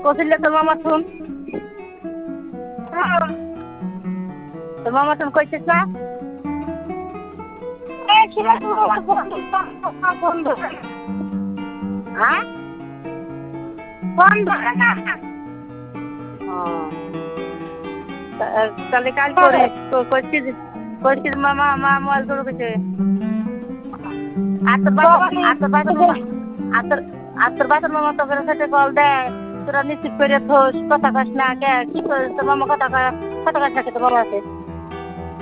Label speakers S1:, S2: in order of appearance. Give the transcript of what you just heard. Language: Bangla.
S1: কৌশল্যা তোর মামা শুন, তোর মামা শুন কইছিস না? হ্যাঁ ফোন ধরে না। ও তাহলে কাল করিস, কইছিস মামা মা মোবাইল তোর কাছে। আর তোর বাবা আর তোর বাবার মামা আর তোর বাবার মামা তোর সাথে কল দেয়, তোরা নিশ্চিত করে থোস, কথা কাস না কে কি তোর মামা কথা কাস না কে তোর মামা আছে।